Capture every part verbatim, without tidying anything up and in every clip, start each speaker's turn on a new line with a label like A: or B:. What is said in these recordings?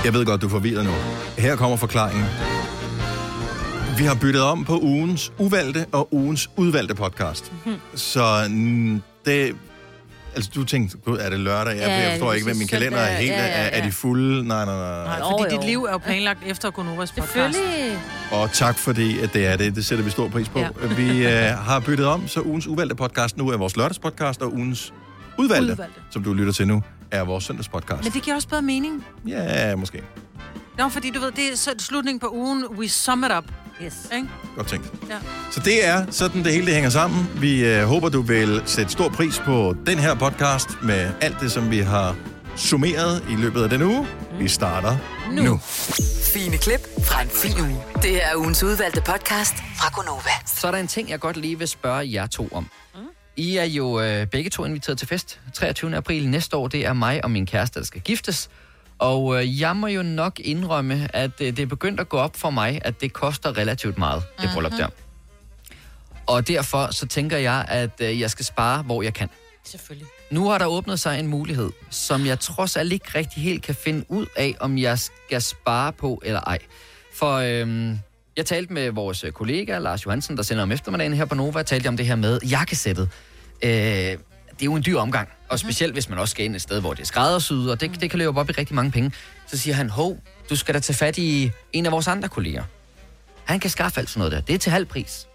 A: Jeg ved godt, du er forvirret nu. Her kommer forklaringen. Vi har byttet om på ugens uvalgte og ugens udvalgte podcast. Mm-hmm. Så mm, det... Altså, du tænkte, gud, er det lørdag? Jeg, ja, jeg forstår ikke, hvad min kalender er helt. Ja, ja, ja. Er de fulde? Nej, nej, nej.
B: Nej, fordi dit liv er jo planlagt efter Gonovas podcast.
C: Selvfølgelig.
A: Og tak fordi, at det er det. Det sætter vi stor pris på. Ja. Vi uh, har byttet om, så ugens uvalgte podcast nu er vores lørdagspodcast, og ugens udvalgte, udvalgte, som du lytter til nu, er vores søndagspodcast.
B: Men det giver også bedre mening.
A: Ja, måske.
B: Nå, fordi du ved, det er slutningen på ugen. We sum it up.
C: Yes.
B: Ikke?
A: Godt tænkt.
B: Ja.
A: Så det er sådan, det hele det hænger sammen. Vi øh, håber, du vil sætte stor pris på den her podcast med alt det, som vi har summeret i løbet af den uge. Mm. Vi starter nu. nu.
D: Fine klip fra en fin uge. Det er ugens udvalgte podcast fra Gonova.
E: Så er der en ting, jeg godt lige vil spørge jer to om. Mm. I er jo øh, begge to inviteret til fest. treogtyvende april næste år, det er mig og min kæreste, der skal giftes. Og øh, jeg må jo nok indrømme, at øh, det er begyndt at gå op for mig, at det koster relativt meget, det mm-hmm. bryllup der. Og derfor så tænker jeg, at øh, jeg skal spare, hvor jeg kan.
C: Selvfølgelig.
E: Nu har der åbnet sig en mulighed, som jeg trods alt ikke rigtig helt kan finde ud af, om jeg skal spare på eller ej. For øh, jeg talte med vores kollega, Lars Johansen, der sender om eftermiddagen her på Nova, talte om det her med jakkesættet. Øh, Det er jo en dyr omgang, og specielt hvis man også skal ind et sted, hvor det er skræddersyet, og det, det kan løbe op i rigtig mange penge. Så siger han, hov, du skal da tage fat i en af vores andre kolleger. Han kan skaffe alt sådan noget der. Det er til halv pris.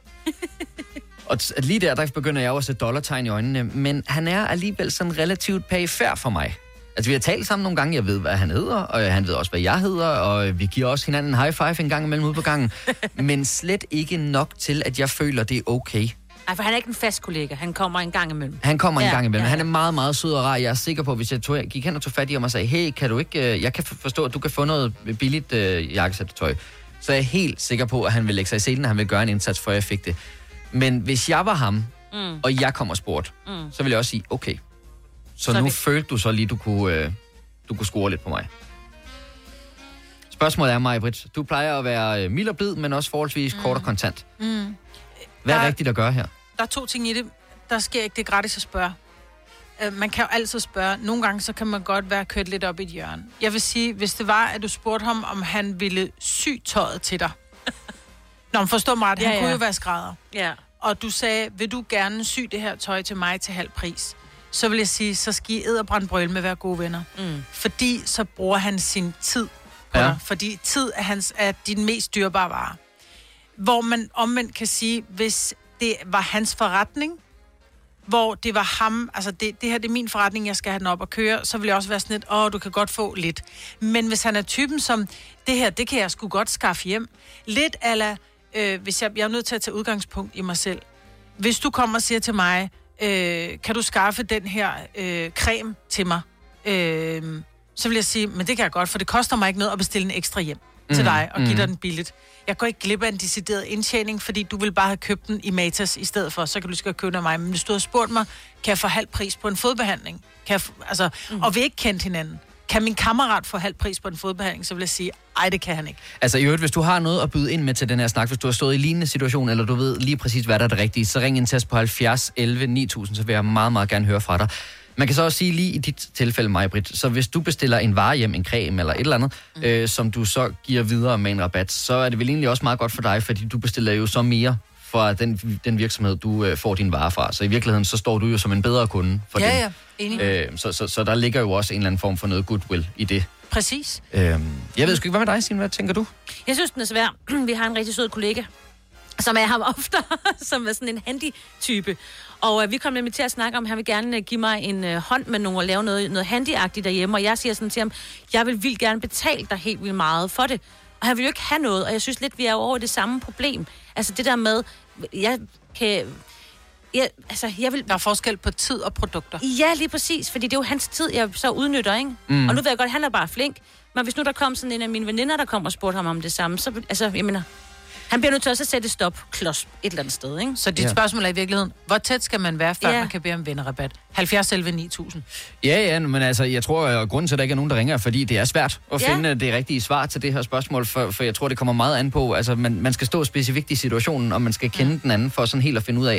E: Og t- lige der, der begynder jeg også at sætte dollartegn i øjnene, men han er alligevel sådan relativt perifær for mig. Altså, vi har talt sammen nogle gange, jeg ved, hvad han hedder, og han ved også, hvad jeg hedder, og vi giver også hinanden en high five en gang imellem ude på gangen, men slet ikke nok til, at jeg føler, det er okay.
C: Nej, for han er ikke en fast kollega. Han kommer en gang imellem.
E: Han kommer en
C: ja,
E: gang imellem.
C: Ja, ja.
E: Han er meget, meget sød og rar. Jeg er sikker på, hvis jeg tog, gik hen og tog fat i ham og sagde, hey, kan du ikke, jeg kan forstå, at du kan få noget billigt øh, jakkesættetøj. Så er jeg helt sikker på, at han vil lægge sig i selen, og han vil gøre en indsats, før jeg fik det. Men hvis jeg var ham, mm. og jeg kom og spurgte, mm. så vil jeg også sige, okay. Så, så nu vi... følte du så lige, du kunne, øh, du kunne score lidt på mig. Spørgsmålet er, Maj-Brit, du plejer at være mild og blid, men også forholdsvis mm. kort og kontant. Mm. Hvad er der... rigtigt at gøre her?
B: Der er to ting i det. Der sker ikke det gratis at spørge. Uh, man kan jo altid spørge. Nogle gange, så kan man godt være kørt lidt op i et hjørne. Jeg vil sige, hvis det var, at du spurgte ham, om han ville sy tøjet til dig. Nå, men forstå mig, at han ja, ja. kunne jo være skrædder.
C: Ja.
B: Og du sagde, vil du gerne sy det her tøj til mig til halv pris? Så vil jeg sige, så skal I edderbrænde brøl med at være gode venner. Mm. Fordi så bruger han sin tid på ja. dig. Fordi tid er, hans, er din mest dyrebare vare. Hvor man omvendt kan sige, hvis det var hans forretning, hvor det var ham, altså det, det her det er min forretning, jeg skal have den op og køre, så vil jeg også være sådan lidt, åh, du kan godt få lidt. Men hvis han er typen som, det her, det kan jeg sgu godt skaffe hjem. Lidt ala, øh, hvis jeg, jeg er nødt til at tage udgangspunkt i mig selv. Hvis du kommer og siger til mig, øh, kan du skaffe den her øh, creme til mig? Øh, så vil jeg sige, men det kan jeg godt, for det koster mig ikke noget at bestille en ekstra hjem mm, til dig og give mm. dig den billigt. Jeg går ikke glip af en decideret indtjening, fordi du vil bare have købt den i Matas i stedet for, så kan du lige købe den af mig. Men hvis du har spurgt mig, kan jeg få halv pris på en fodbehandling? Kan jeg f- altså, mm. Og vi ikke kendt hinanden. Kan min kammerat få halv pris på en fodbehandling, så vil jeg sige, ej, det kan han ikke.
E: Altså i øvrigt, hvis du har noget at byde ind med til den her snak, hvis du har stået i lignende situation, eller du ved lige præcis, hvad der er det rigtige, så ring ind til os på halvfjerds elleve ni tusind, så vil jeg meget, meget gerne høre fra dig. Man kan så også sige lige i dit tilfælde, Maj-Brit, så hvis du bestiller en vare hjem, en creme eller et eller andet, mm. øh, som du så giver videre med en rabat, så er det vel egentlig også meget godt for dig, fordi du bestiller jo så mere fra den, den virksomhed, du øh, får din vare fra. Så i virkeligheden, så står du jo som en bedre kunde for
B: ja,
E: den.
B: Ja, enig.
E: Øh, så, så, så der ligger jo også en eller anden form for noget goodwill i det.
B: Præcis.
E: Øh, jeg ved sgu ikke, hvad med dig, Signe? Hvad tænker du?
C: Jeg synes, den er svær. Vi har en rigtig sød kollega, som er ham ofte, som er sådan en handy-type. Og øh, vi kom nemlig til at snakke om, at han vil gerne øh, give mig en øh, hånd med nogen og lave noget, noget handyagtigt derhjemme. Og jeg siger sådan til ham, jeg vil vildt gerne betale dig helt vildt meget for det. Og han vil jo ikke have noget, og jeg synes lidt, vi er over det samme problem. Altså det der med, jeg kan... Jeg, altså, jeg vil...
B: Der er forskel på tid og produkter.
C: Ja, lige præcis, fordi det er jo hans tid, jeg så udnytter, ikke? Mm. Og nu ved jeg godt, at han er bare flink. Men hvis nu der kom sådan en af mine veninder, der kom og spurgte ham om det samme, så altså, jeg mener... Han bliver nødt til også at sætte stop klods et eller andet sted, ikke?
B: Så dit ja. spørgsmål er i virkeligheden, hvor tæt skal man være, før ja. man kan bede om vennerrabat? halvfjerds elleve ni tusind.
E: Ja, ja, men altså, jeg tror, at grunden til, at der ikke er nogen, der ringer, fordi det er svært at ja. finde det rigtige svar til det her spørgsmål, for, for jeg tror, det kommer meget an på, altså, man, man skal stå specifikt i situationen, og man skal kende mm. den anden, for sådan helt at finde ud af, mm.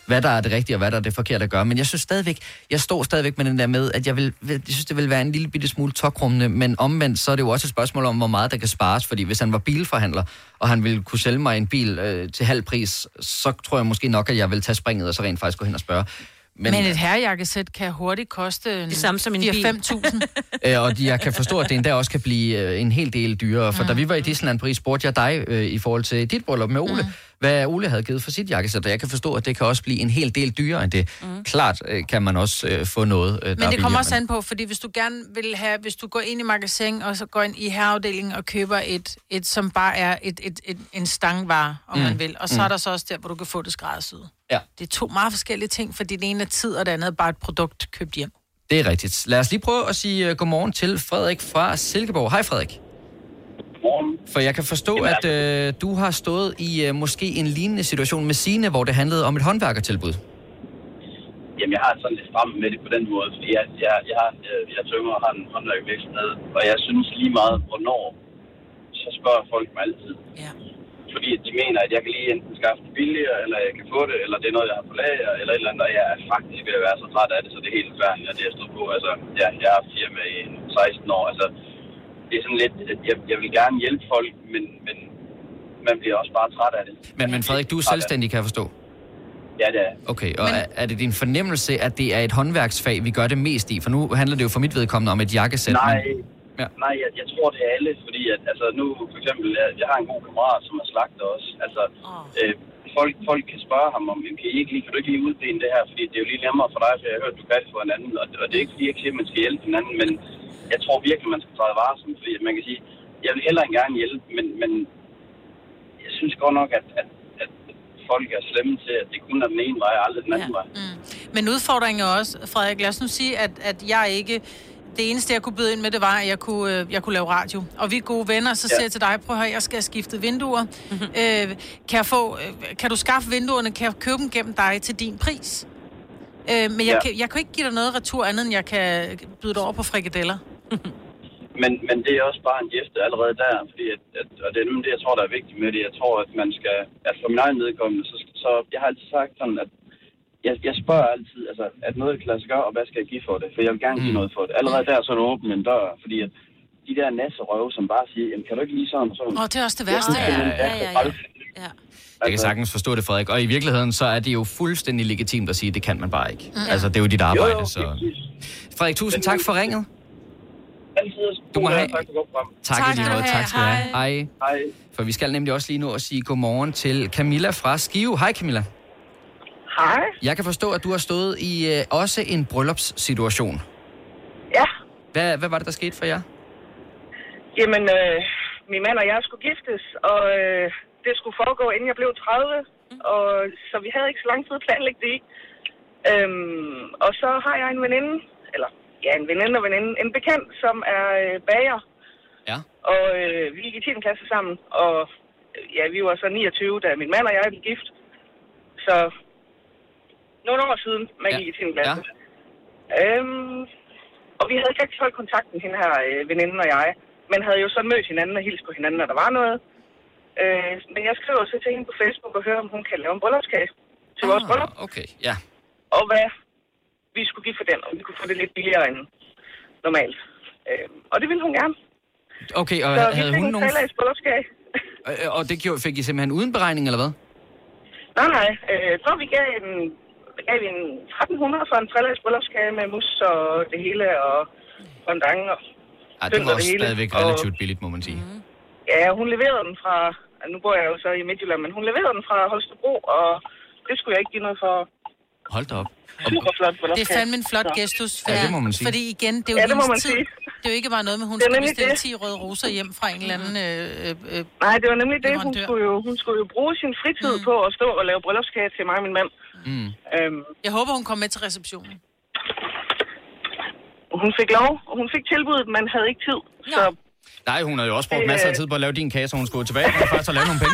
E: hvad der er det rigtige, og hvad der er det forkerte at gøre. Men jeg synes stadigvæk, jeg står stadigvæk med den der med, at jeg, vil, jeg synes, det vil være en lille bitte smule tokrummende, men omvendt, så er det jo også et spørgsmål om, hvor meget der kan spares, fordi hvis han var bilforhandler, og han ville kunne sælge mig en bil øh, til halv pris, så tror jeg måske nok, at jeg vil tage springet, og så rent faktisk gå hen og spørge.
B: Men, Men et herrejakkesæt kan hurtigt koste
C: det samme som en
B: fire til fem tusind.
E: øh, og jeg kan forstå, at det endda også kan blive øh, en hel del dyrere. For mm. da vi var i Disneyland Paris, spurgte jeg dig øh, i forhold til dit bryllup med Ole, mm. hvad Ole havde givet for sit jakkesæt. Og jeg kan forstå, at det kan også blive en hel del dyrere end det. Mm. Klart øh, kan man også øh, få noget, øh, der
B: Men det kommer også an på, fordi hvis du gerne vil have, hvis du går ind i magasin, og så går ind i herreafdelingen og køber et, et som bare er et, et, et, en stangvare, om mm. man vil. Og så mm. er der så også der, hvor du kan få det skræddersyet.
E: Ja.
B: Det er to meget forskellige ting, fordi det ene er tid, og det andet er bare et produkt købt hjem.
E: Det er rigtigt. Lad os lige prøve at sige uh, godmorgen til Frederik fra Silkeborg. Hej Frederik.
F: Godmorgen.
E: For jeg kan forstå, at uh, du har stået i uh, måske en lignende situation med Signe, hvor det handlede om et håndværkertilbud.
F: Jamen, jeg har sådan lidt frem med det på den måde, fordi jeg, jeg, jeg, har, jeg, jeg tømmer og har en håndværkervirksomhed, og jeg synes lige meget, hvornår, så spørger folk mig altid. Ja. Fordi de mener, at jeg kan lige enten skaffe det billigere, eller jeg kan få det, eller det er noget, jeg har på lager, eller et eller andet, og jeg er faktisk ved at være så træt af det, så det er helt færdigt, at det er stået på. Altså, ja, jeg har haft firma i seksten år, altså, det er sådan lidt, jeg, jeg vil gerne hjælpe folk, men, men man bliver også bare træt af det.
E: Men, men Frederik, du er selvstændig, kan jeg forstå?
F: Ja, det er.
E: Okay, og men... er, er det din fornemmelse, at det er et håndværksfag, vi gør det mest i? For nu handler det jo for mit vedkommende om et jakkesæt.
F: Nej,
E: men... Ja.
F: Nej, jeg, jeg tror, det er alle, fordi at, altså, nu for eksempel, jeg, jeg har en god kammerat, som er slagter også. Altså, oh. øh, folk, folk kan spørge ham om, kan, I ikke lige, kan du ikke lige udbene det her, fordi det er jo lige nemmere for dig, for jeg har hørt, du kan det for en anden, og, og det er ikke fordi, jeg siger, at man skal hjælpe hinanden, men jeg tror virkelig, man skal træde varsom, fordi man kan sige, jeg vil hellere gerne hjælpe, men, men jeg synes godt nok, at, at, at folk er slemme til, at det kun er den ene vej, og aldrig den anden ja. vej. Mm.
B: Men udfordringen er også, Frederik, lad os nu sige, at, at jeg ikke... Det eneste, jeg kunne byde ind med, det var, at jeg kunne, jeg kunne lave radio. Og vi er gode venner, så ja. siger jeg til dig, prøv at høre, jeg skal have skiftet vinduer. Mm-hmm. Øh, kan, jeg få, kan du skaffe vinduerne? Kan jeg købe dem gennem dig til din pris? Øh, men jeg, ja. kan, jeg kan ikke give dig noget retur andet, end jeg kan byde dig over på frikadeller.
F: men, men det er også bare en gæste allerede der, fordi at, at, og det er nu det, jeg tror, der er vigtigt med det. Jeg tror, at man skal, at for min egen nedkommende, så, så jeg har altid sagt sådan, at Jeg, jeg spørger altid, altså, at noget kan lade sig gøre, og hvad skal jeg give for det? For jeg vil gerne give mm. noget for det. Allerede der, så er du åbent en dør, fordi at de der nasserøve, som bare siger, jamen, kan du ikke lige sådan og sådan?
B: Åh, oh, det er også det værste.
C: Ja, ja, ja, ja, ja.
E: Jeg kan sagtens forstå det, Frederik. Og i virkeligheden, så er det jo fuldstændig legitimt at sige, at det kan man bare ikke. Mm. Altså, det er jo dit arbejde, jo, jo, så... Frederik, tusind tak for ringet.
F: Altid.
E: Du må have...
F: Tak for godt program.
E: Tak, tak, lige måde. Tak skal du have. Hej.
F: Hej.
E: For vi skal nemlig også lige nu at sige godmorgen til Camilla fra Skive. Hej, Camilla.
G: Hej.
E: Jeg kan forstå, at du har stået i øh, også en bryllupssituation.
G: Ja.
E: Hvad, hvad var det, der skete for jer?
G: Jamen, øh, min mand og jeg skulle giftes, og øh, det skulle foregå, inden jeg blev tredive. Og, så vi havde ikke så lang tid at planlægge det i. Øhm, og så har jeg en veninde, eller ja, en veninde og veninde, en bekendt, som er øh, bager.
E: Ja.
G: Og øh, vi gik i tiende klasse sammen, og ja, vi var så niogtyve, da min mand og jeg blev gift. Så... Nogle år siden, man gik ja. i tiende klasse. Ja. Øhm, og vi havde ikke rigtig holdt kontakten, hende her øh, veninden og jeg. Men havde jo så mødt hinanden og hilst på hinanden, når der var noget. Øh, men jeg skriver så til hende på Facebook og hører, om hun kan lave en bryllupskage til ah, vores bryllup.
E: Okay, ja.
G: Og hvad vi skulle give for den, og vi kunne få det lidt billigere end normalt. Øh, og det ville hun gerne.
E: Okay, og
G: så
E: havde hun nogen...
G: Så vi fik en bryllupskage.
E: Og det fik I simpelthen uden beregning, eller hvad?
G: Nej, nej. Øh, jeg tror, vi gav en... gav vi en tretten hundrede for en trelags bryllupskage med mus og det hele, og fondant og
E: ja, det var også stadigvæk relativt billigt, må man sige. Mm-hmm.
G: Ja, hun leverede den fra, nu bor jeg jo så i Midtjylland, men hun leverede den fra Holstebro, og det skulle jeg ikke give noget for.
E: Hold da op.
G: Super flot bryllupskage.
B: Det er fandme en flot gestus.
E: Ja, det må man sige.
B: Fordi igen, det er jo
G: ja, det må man
B: tid.
G: Sige.
B: Det er jo ikke bare noget med, hun skulle bestille ti røde roser hjem fra en eller anden... Øh, øh,
G: Nej, det var nemlig det. Hun skulle, jo, hun skulle jo bruge sin fritid mm. på at stå og lave bryllupskage til mig og min mand.
E: Mm.
G: Øhm,
B: jeg håber, hun kom med til receptionen.
G: Hun fik lov, og hun fik tilbuddet, men havde ikke tid.
B: Ja.
G: Så...
E: Nej, hun havde jo også brugt masser af tid på at lave din kage, så hun skulle tilbage og faktisk lave nogle penge.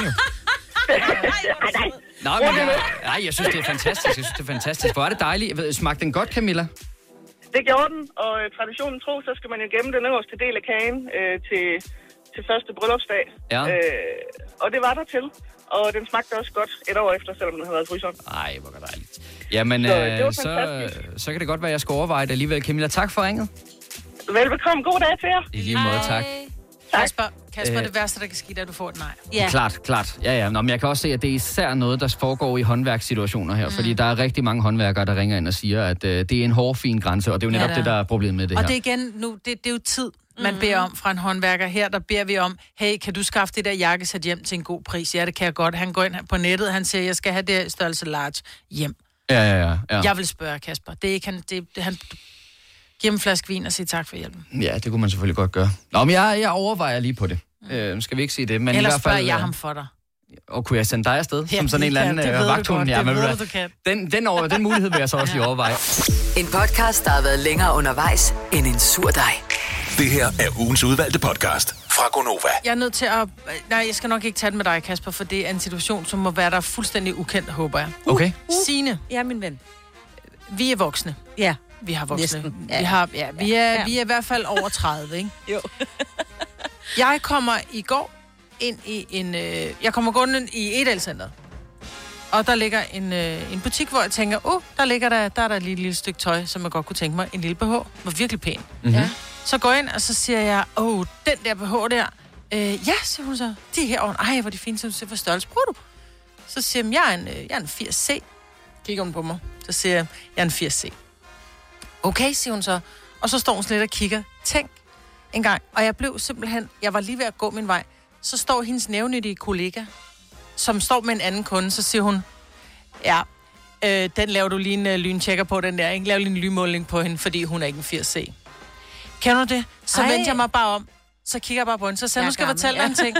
E: Nej, men jeg, nej, jeg synes, det er fantastisk. Jeg synes, det er fantastisk. Hvor er det dejligt. Smagte den godt, Camilla?
G: Det gjorde den, og traditionen tro, så skal man jo gemme den øverste del af kagen øh, til, til første bryllupsdag.
E: Ja.
G: Øh, og det var der til. og den smagte også godt et år efter, selvom den havde været i fryseren.
E: Ej, hvor dejligt. Jamen,
G: så,
E: øh, så, så kan det godt være, at jeg skal overveje det alligevel. Camilla, tak for ringet.
G: Velbekomme. God dag til jer.
E: I lige måde, tak.
B: Kasper, Kasper
E: Øh.
B: det værste, der kan ske, er, at du får et nej.
C: Ja.
E: Klart, klart. Ja, ja. Nå, men jeg kan også se, at det er især noget, der foregår i håndværkssituationer her. Mm. Fordi der er rigtig mange håndværkere, der ringer ind og siger, at øh, det er en hård, fin grænse. Og det er jo netop
B: Ja,
E: det, der er problemet med det
B: og
E: her.
B: det er igen, nu, det, det er jo tid, man mm. beder om fra en håndværker. Her, der beder vi om, hey, kan du skaffe det der jakkesæt hjem til en god pris? Ja, det kan jeg godt. Han går ind på nettet, han siger, jeg skal have det størrelse large hjem.
E: Ja, ja, ja. ja.
B: Jeg vil spørge Kasper. Det er ikke han, det, det, han giver en flaske vin og siger tak for hjælpen.
E: Ja, det kunne man selvfølgelig godt gøre. Nå, men jeg, jeg overvejer lige på det. Mm. Øh, skal vi ikke sige det? Men
B: Ellers
E: i hvert fald,
B: spørger jeg
E: øh,
B: ham for dig.
E: Og kunne jeg sende dig afsted?
B: Ja,
E: som sådan en eller anden
B: det
E: øh,
B: ved du
E: vagthund?
B: godt,
E: Ja,
B: det
E: men,
B: ved
E: øh,
B: du, du kan.
E: Den, den, over, den mulighed vil jeg så også lige overveje.
D: En podcast, der har været længere undervejs end en sur dej.
H: Det her er ugens udvalgte podcast fra Gonova.
B: Jeg er nødt til at... Nej, jeg skal nok ikke tage det med dig, Kasper, for det er en situation, som må være der fuldstændig ukendt, håber jeg.
E: Okay.
B: Signe,
C: Ja, min ven.
B: vi er voksne.
C: Ja.
B: Vi har voksne.
C: Næsten. Ja.
B: Vi, har, ja, vi, er,
C: Ja.
B: vi er i hvert fald over tredive, ikke?
C: Jo.
B: Jeg kommer i går ind i en... Øh, jeg kommer gående i Edalcenteret. Og der ligger en, øh, en butik, hvor jeg tænker, åh, oh, der ligger der, der er der et lille, lille stykke tøj, som jeg godt kunne tænke mig. En lille B H. Var virkelig pæn.
E: Mm-hmm.
B: Ja. Så går jeg ind, og så siger jeg, åh, oh, den der B H der. Øh, ja, siger hun så. De er herovre. Ej, hvor de fine, så hvad størrelse bruger du? Så siger jeg, jeg er en, øh, jeg er en firs C. Kigger hun på mig. Så siger jeg, jeg er en firs C. Okay, siger hun så. Og så står hun sådan lidt og kigger. Tænk en gang. Og jeg blev simpelthen, jeg var lige ved at gå min vej. Så står hendes nævnyttige kollega, som står med en anden kunde, så siger hun, ja, øh, den laver du lige en øh, lyntjekker på, den der, ikke? Lav lige en lynmåling på hende, fordi hun er ikke en firs C. Kender du det? Så
C: Ej.
B: vendte jeg mig bare om. Så kigger jeg bare på hende. Så sagde jeg, nu skal jeg fortælle dig en ting.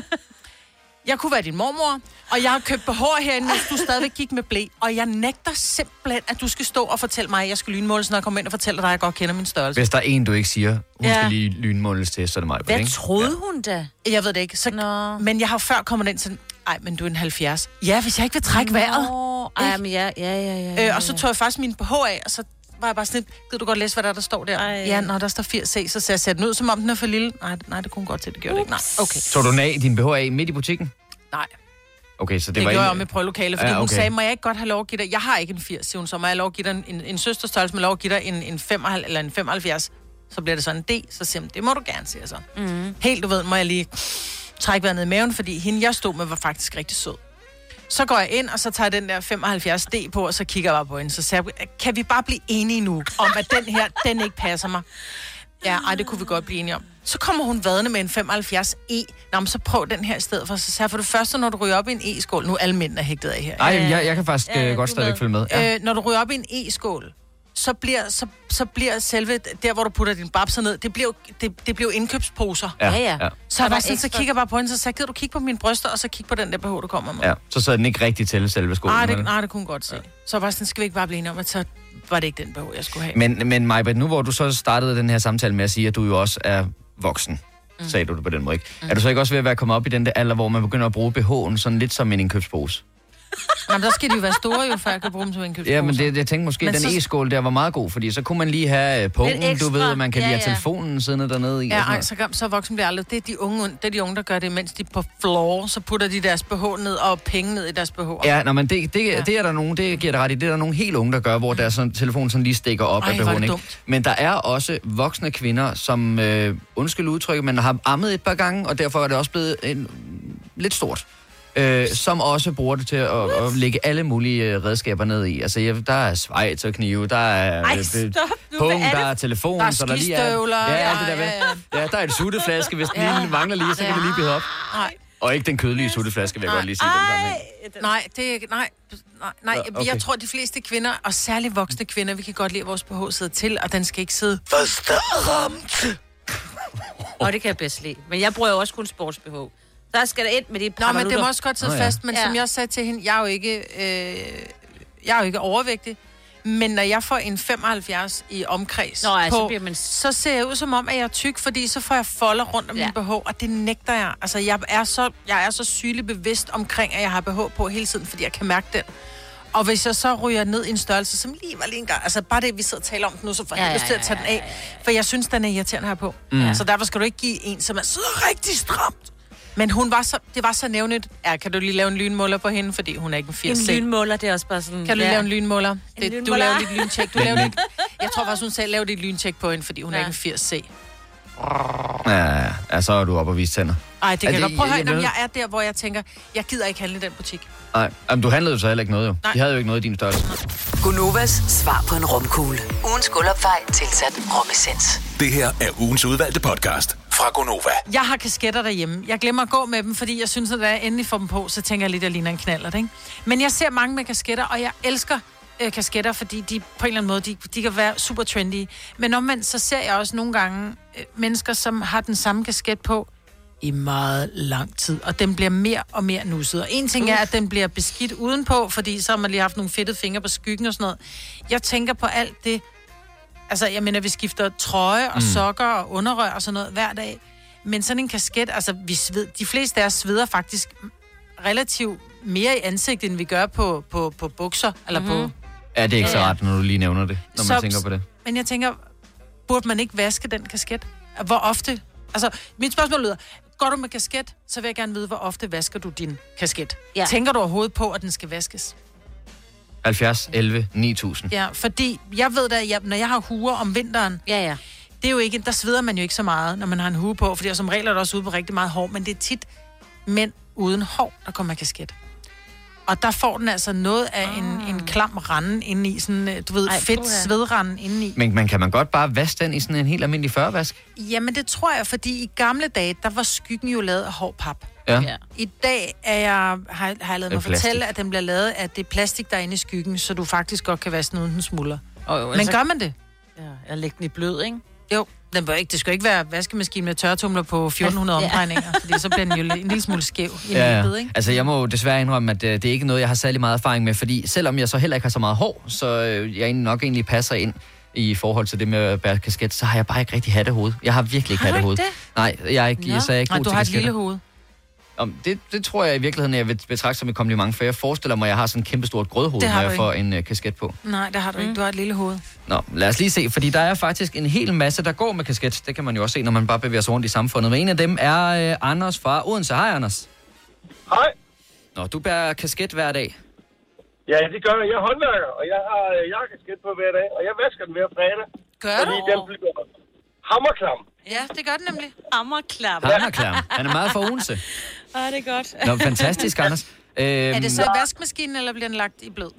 B: Jeg kunne være din mormor, og jeg har købt B H'er herinde, hvis du stadigvæk gik med blæ. Og jeg nægter simpelthen, at du skal stå og fortælle mig, at jeg skal lynmåles, når jeg kommer ind og fortæller dig, at jeg godt kender min størrelse.
E: Hvis der er en, du ikke siger, hun
B: Ja.
E: skal lige lynmåles til, så er det mig.
C: Hvad
E: ikke?
C: troede hun da?
B: Jeg ved det ikke. Så,
C: Nå.
B: men jeg har før kommet ind sådan, ej, men du er en halvfjerds. Ja, hvis jeg ikke vil trække vejret.
C: Nå, ej, men ja, ja, ja, ja, ja.
B: Øh, og så tog jeg faktisk min B H af, og så var jeg bare sådan lidt, gider du godt læse, hvad der, der står der?
C: Ej.
B: Ja, når der står firs C, så ser jeg sætte den ud, som om den er for lille. Nej, nej, det kunne hun godt til, det gjorde det ikke. Nej, okay.
E: Så du den af din B H af midt i butikken?
B: Nej,
E: Okay, så det,
B: det,
E: var
B: det gjorde jeg
E: en-
B: om i prøvelokale, fordi
E: Ja,
B: ja, okay.
E: okay.
B: hun sagde, må jeg ikke godt have lov at give dig, jeg har ikke en firs, siger hun, så må jeg lov at give dig en, en, en søsterstørrelse, må jeg lov at give dig en, en femoghalvfjerds eller en femoghalvfjerds, så bliver det sådan en D, så siger hun, det må du gerne, siger jeg så. Mm. Helt, du ved, må jeg lige trække vejret ned i maven, fordi hende, jeg stod med, var faktisk rigtig sød. Så går jeg ind, og så tager jeg den der femoghalvfjerds D på, og så kigger jeg bare på hende, så siger jeg, kan vi bare blive enige nu, om at den her, den ikke passer mig? Ja, ej, det kunne vi godt blive enige om. Så kommer hun vadende med en femoghalvfjerds E. Nå, men så prøv den her i stedet for. Så sagde jeg, for det første, når du ryger op i en E-skål, nu er alle mændene hægtet af her.
E: Ej, jeg, jeg kan faktisk
C: Ja,
E: ja,
C: ja,
E: godt
C: du
E: stadigvæk
C: med.
E: følge med. Ja.
B: Øh, når du ryger op i en E-skål, så bliver, så, så bliver selve, der hvor du putter din babser ned, det bliver, det, det bliver indkøbsposer.
C: Ja, ja.
E: ja.
B: Så jeg
C: der
B: var sådan, så
C: ekstra-
B: kigger jeg bare på hende, så sagde jeg, gider du kigge på mine bryster, og så kigge på den der B H, du kommer med.
E: ja. Så sad den ikke rigtig til selve skolen.
B: Nej, det,
E: vel?
B: nej, det kunne hun godt se. Ja. Så var sådan, skal vi ikke bare blive enige om, at så var det ikke den B H, jeg skulle have.
E: Men, men Majbert, nu hvor du så startede den her samtale med at sige, at du jo også er voksen, mm. sagde du det på den måde, ikke? Mm. Er du så ikke også ved at være kommet op i den der alder, hvor man begynder at bruge B H'en sådan lidt som en indkøbspose?
B: Jamen, der skal de jo være store, jo, før jeg kan bruge dem som indkøbsposer.
E: Ja, men det, jeg tænkte måske,
B: Men
E: den
B: så-
E: e-skål der var meget god, fordi så kunne man lige have øh, pungen,
C: Lidt
E: du
C: ekstra.
E: ved, man kan
C: Ja,
E: lige have
C: ja.
E: telefonen siddende dernede i. og
B: Ja,
E: sådan
B: ej,
E: noget.
B: så, gam- så voksen bliver aldrig. Det er de unge, det er de unge, der gør det, mens de er på floor, så putter de deres B H ned og penge ned i deres B H'er.
E: Ja, nå, men det, det,
B: Ja.
E: det er der nogen, det giver dig ret i, det er der nogle helt unge, der gør, hvor deres sådan, telefon sådan lige stikker op
B: Ej,
E: af
B: hvor er
E: B H'en,
B: det
E: ikke?
B: dumt.
E: Men der er også voksne kvinder, som, øh, undskyld udtrykket, men har ammet et par gange, og derfor er det også blevet en, lidt stort. Øh, som også bruger det til at, at lægge alle mulige øh, redskaber ned i. Altså, ja, der er schweizerknive, der er
C: Ej,
E: øh,
C: stop nu.
E: pung,
C: Hvad er
E: der
C: det?
E: er telefon,
B: Der er
E: så der lige er...
B: skistøvler,
E: Ja,
B: ja,
E: alt det der
B: ja,
E: med. Ja, der er et sutteflaske, hvis den
B: Ja.
E: lige mangler lige, så kan det lige blive op.
B: Nej,
E: Og ikke den kødlige sutteflaske, vil jeg
B: Nej.
E: godt lige sige. Den der, men-
B: nej, det er ikke, nej, nej, nej.
E: Ja,
B: Okay.
E: okay.
B: Jeg tror, de fleste kvinder, og særligt voksne kvinder, vi kan godt lide, at vores B H sidder til, og den skal ikke sidde forstørret.
C: Og det kan jeg bedst lide. Men jeg bruger jo også kun sports B H. Der skal der ind med de
B: Nå, men det må også godt sidde
E: Nå,
B: oh,
E: ja.
B: fast, men
C: Ja.
B: som jeg sagde til hende, jeg er jo ikke, øh, jeg er jo ikke overvægtig. Men når jeg får en femoghalvfjerds i omkreds
C: Nå, ja,
B: på,
C: så bliver man-
B: så ser jeg ud som om, at jeg er tyk, fordi så får jeg folder rundt om
C: Ja.
B: min B H, og det nægter jeg. Altså, jeg er så, jeg er så sygeligt bevidst omkring, at jeg har B H på hele tiden, fordi jeg kan mærke den. Og hvis jeg så ryger ned i en størrelse, som lige var lige en gang, altså bare det, vi sidder og taler om den nu, så får jeg
C: Ja,
B: ja, lyst til at
C: ja,
B: tage den
C: ja,
B: af. For jeg synes, den er irriterende her på. Mm. Så derfor skal du ikke give en, som er så rigtig stramt. Men hun var så, det var så nævnet. Ja, kan du lige lave en lynmåler på hende, fordi hun er ikke en firs C.
C: En lynmåler, det er også bare sådan...
B: Kan du
C: ja.
B: lave en lynmåler?
C: En
B: Det,
C: lynmåler?
B: Du laver dit lyntjek. Du laver dit, jeg tror faktisk, hun sagde, lav dit lyntjek på hende, fordi hun ja. er ikke en firs C.
E: Ja, ja, så er du oppe og vise tænder.
B: Ej, det kan jeg godt. Prøv at høre,
E: jeg,
B: når
E: jeg,
B: jeg er der, hvor jeg tænker, jeg gider ikke handle i den butik.
E: Nej, jamen, du handlede jo så heller ikke noget jo.
B: Nej.
E: De havde jo ikke noget i din størrelse.
D: Gunovas svar på en romkugle. Ugens guldopfej tilsat romessens.
H: Det her er ugens udvalgte podcast fra Gonova.
B: Jeg har kasketter derhjemme. Jeg glemmer at gå med dem, fordi jeg synes, at da jeg endelig får dem på, så tænker jeg lidt, at jeg ligner en knallert, ikke? Men jeg ser mange med kasketter, og jeg elsker øh, kasketter, fordi de på en eller anden måde, de, de kan være super trendy. Men omvendt, så ser jeg også nogle gange øh, mennesker, som har den samme kasket på i meget lang tid, og den bliver mere og mere nusset. Og en ting uh. er, at den bliver beskidt udenpå, fordi så har man lige haft nogle fedtede fingre på skyggen og sådan noget. Jeg tænker på alt det. Altså, jeg mener, vi skifter trøje og mm. sokker og underrør og sådan noget hver dag. Men sådan en kasket, altså, vi sved, de fleste af os sveder faktisk relativt mere i ansigtet, end vi gør på, på, på bukser, eller mm-hmm. på...
E: Ja, det er ikke så ret, når du lige nævner det, når
B: så,
E: man tænker på det.
B: Men jeg tænker, burde man ikke vaske den kasket? Hvor ofte? Altså, mit spørgsmål lyder, går du med kasket, så vil jeg gerne vide, hvor ofte vasker du din kasket? Ja. Tænker du overhovedet på, at den skal vaskes?
E: halvfjerds elleve ni tusind.
B: Ja, fordi jeg ved da, jeg, når jeg har huer om vinteren,
C: ja, ja.
B: det er jo ikke, der sveder man jo ikke så meget, når man har en hue på, fordi som regel er der også ude på rigtig meget hår, men det er tit mænd uden hår, der kommer med kasket. Og der får den altså noget af ah. en, en klam rande indeni, sådan, du ved, Ej, fedt svedranden indeni.
E: Men, men kan man godt bare vaske den i sådan en helt almindelig førvask?
B: Jamen det tror jeg, fordi i gamle dage, der var skyggen jo lavet af hård pap.
E: Ja.
B: I dag er jeg, har, har jeg lavet mig fortælle, at den bliver lavet af det plastik, der er inde i skyggen, så du faktisk godt kan vaske den uden den smuldrer. Oh, jo, Men altså, gør man det?
C: Ja, jeg lægger den i blød, ikke?
B: Jo, den bør ikke, det skal ikke være vaskemaskine med tørretumler på fjorten hundrede ja. omdrejninger, fordi så bliver den jo en lille smule skæv i
E: ja,
B: løbet, ikke?
E: Altså jeg må desværre indrømme, at det er ikke noget, jeg har særlig meget erfaring med, fordi selvom jeg så heller ikke har så meget hår, så jeg nok egentlig passer ind i forhold til det med at bære kasket, så har jeg bare ikke rigtig hattehoved. Jeg har virkelig ikke hattehoved. Nej, jeg er ikke, ja. så er jeg ikke
B: Nej,
E: god
B: du
E: til
B: har
E: kasketter.
B: et lille hoved.
E: Om, det, det tror jeg i virkeligheden, jeg vil betragte som et kompliment, for jeg forestiller mig, at jeg har sådan et kæmpestort grødhoved, når jeg får en uh, kasket på.
B: Nej, det har du ikke. Du har et lille hoved.
E: Nå, lad os lige se, fordi der er faktisk en hel masse, der går med kasket. Det kan man jo også se, når man bare bevæger sig rundt i samfundet. Men en af dem er uh, Anders fra Odense. Hej, Anders.
I: Hej.
E: Nå, du bærer kasket hver dag.
I: Ja, det gør jeg. Jeg er håndværker, og jeg har, jeg har kasket på hver dag, og jeg vasker den hver fredag.
B: Gør
I: fordi
B: du?
I: Den bliver hammerklam.
B: Ja, det gør den nemlig.
C: Hammerklam.
E: Hammerklam. Han er meget fra Odense.
C: Ah, det er godt.
E: Nå, fantastisk, Anders. Øhm,
B: er det så i vaskemaskinen, eller bliver den lagt i blød?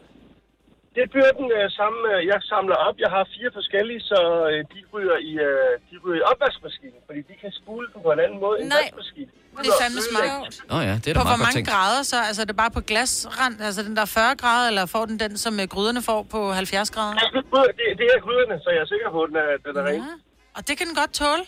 I: Det bliver den øh, samme, øh, jeg samler op. Jeg har fire forskellige, så øh, de, ryger i, øh, de ryger i opvaskemaskinen, fordi de kan spule dem på en anden måde end vaskemaskinen.
B: Det er fandme smart.
E: Åh oh ja, det er da
B: på
E: meget
B: hvor mange
E: tænkt.
B: grader så? Altså er det bare på glasrand, altså den der fyrre grader, eller får den den, som gryderne får på halvfjerds grader?
I: Ja, det, det er gryderne, så jeg er sikker på, at den er, den er ja. ren.
B: Og det kan den godt tåle?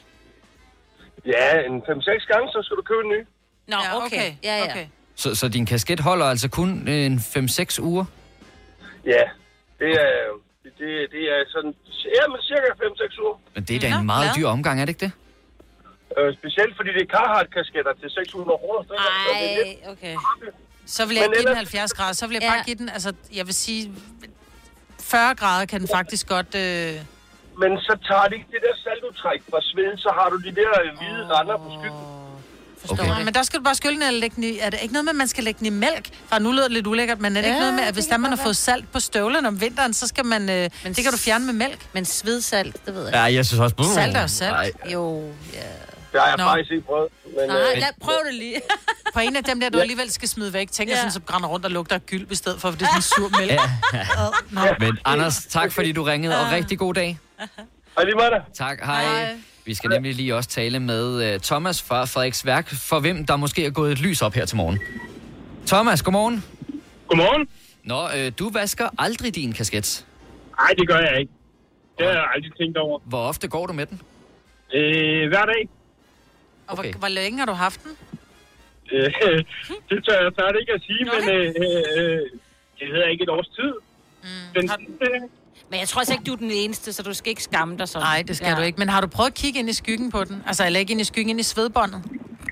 I: Ja, en fem seks gange, så skal du købe en ny.
C: Nå, okay. okay. Ja, ja.
B: Okay.
E: Så, så din kasket holder altså kun en fem seks uger?
I: Ja, det er, det, det er sådan, ja, men cirka fem seks uger.
E: Men det er da en meget dyr omgang, er det ikke det?
I: Øh, specielt fordi det er Carhartt-kasketter til seks hundrede kroner.
C: Ej, okay.
B: Så vil jeg ikke give den halvfjerds grader, så vil jeg ja. bare give den, altså jeg vil sige, fyrre grader kan den faktisk godt... Øh...
I: Men så tager det ikke det der saltudtræk fra sveden, så har du de der hvide oh. render på skyggen.
B: Forstår okay. Men der skal du bare skylle den, eller lægge den i... Er det ikke noget med, at man skal lægge den i mælk? For nu lyder det lidt ulækkert, men er det ja, ikke noget med, at hvis der man har fået salt på støvlen om vinteren, så skal man... Øh, men det kan du fjerne med mælk.
C: Men svedsalt, det ved jeg.
E: Ja, jeg synes også...
B: Brug. Salt er salt. Nej.
C: Jo, ja...
I: Det har jeg Nå. faktisk ikke prøvet. Men,
C: Nej, øh... lad, prøv det lige.
B: På en af dem der, du alligevel skal smide væk, tænker ja. sådan, så brænder rundt og lugter af gyld i stedet for, for det er sådan sur mælk. Ja.
E: Ja. Men Anders, tak fordi du ringede, og rigtig god dag.
I: Hej lige med dig.
E: Tak, hej. hej. Vi skal nemlig lige også tale med uh, Thomas fra Frederiksværk, for hvem der måske er gået et lys op her til morgen. Thomas, godmorgen.
I: Godmorgen.
E: Nå, øh, du vasker aldrig din kasket?
I: Nej, det gør jeg ikke. Det har jeg aldrig tænkt over.
E: Hvor ofte går du med den?
I: Øh, hver dag.
B: Og okay. hvor, hvor længe har du haft den?
I: Øh, det tør jeg snart ikke at sige, Nå, men øh, øh, det hedder ikke et års tid.
B: Mm.
I: Den,
B: har...
I: øh,
C: Men jeg tror også ikke, du er den eneste, så du skal ikke skamme dig sådan.
B: Nej, det skal ja. du ikke. Men har du prøvet at kigge ind i skyggen på den? Altså, eller ikke ind i skyggen, ind i svedbåndet?